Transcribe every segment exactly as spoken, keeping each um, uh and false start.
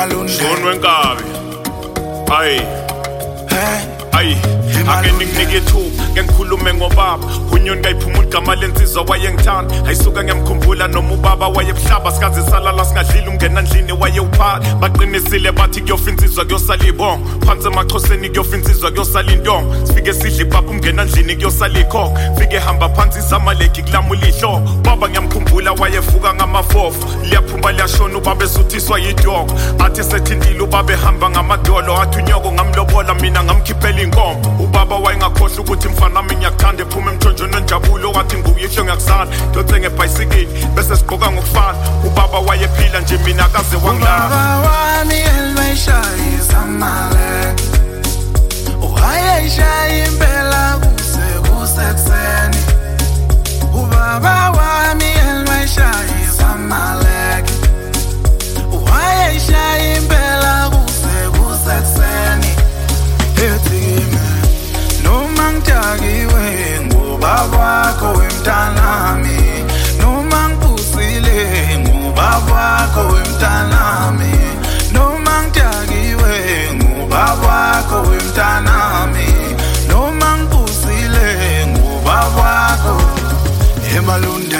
Malunde Son wenkabi Ay Hey Ay Ake ninginike thuba ngikhulume ngobaba unyoni kayiphumula igama lensizwa wayengithanda ayisuka ngiyamkhumbula noma ubaba wayebuhlaba sikaze salala singadlili ungena ndlini wayewuphala baqinisile bathi kuyofinsizwa kuyosala ibongo phansi emaxhoseni kuyofinsizwa kuyosala intongo sifike sidle ibaba ungena ndlini kuyosala ikhokho fike hamba phansi izamaleki kulamula ihlo baba ngiyamkhumbula wayevuka ngamafofu liyaphumba liyashona ubaba esuthiswa yidoko athi sethindile ubaba ehamba ngamadolo athi unyoko ngamlobola mina ngamkhiphela inkomo ubaba wayengakhohlwa ukuthi mfana nami ngiyakuthanda ephume emthonjweni enjabulo wathi nguyihlo ngiyakusala ndothenge ibhayisikili bese sigqoka ngokufana ubaba wayephila nje mina akaze wangilala ubaba wami elmayishaya izamale wayeshaya impela kuse kusekuseni ubaba wami elmayishaya izamale wayeshaya impela kuse kusekuseni ethi noma ngitakiwe ngubaba wakho wemntanami noma ngibusile ngubaba wakho wemntanami noma ngitakiwe ngubaba wakho wemntanami noma ngibusile ngubaba wakho emalunde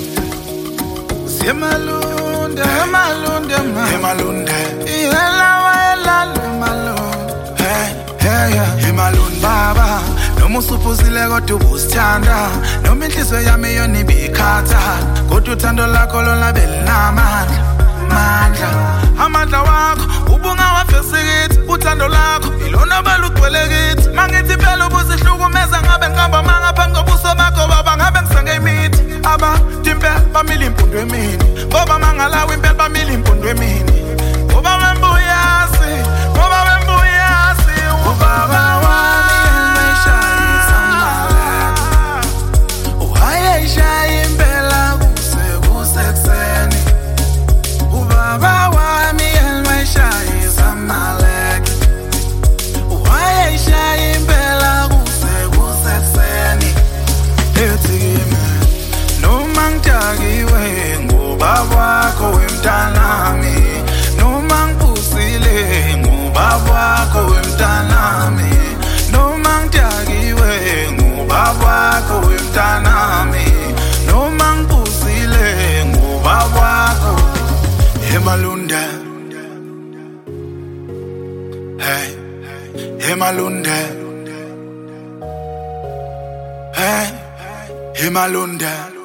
Emalunde emalunde emalunde ihela wela emalunde hey hey emalunde baba noma usuphuzile kodwa ubusithanda noma inhliziyo yami yona ibikhatha kodwa uthando lakho lona belinamandla mandla amandla wakho ubungawafesikithi uthando lakho ilona balugcwele kithi mangithi phela ubusihlukumeza ngabe ngihamba mangaphansi kobuso bakho baba ngabe ngisange imithi aba timpela bamile impundu emini ngoba mangalawa impela bamile impundu emini ngoba wembuyasi ngoba wembuyasi ubaba wami elmayishaya izamale wayeshaya impela kuse kusekuseni ubaba wami elmayishaya izamale wayeshaya impela kuse kusekuseni ethi kimi noma ngitakiwe ngubaba wakho wemntanami noma ngibusile ngubaba wakho wemntanami noma ngitakiwe ngubaba wakho wemntanami noma ngibusile ngubaba wakho emalunde hey emalunde hey emalunde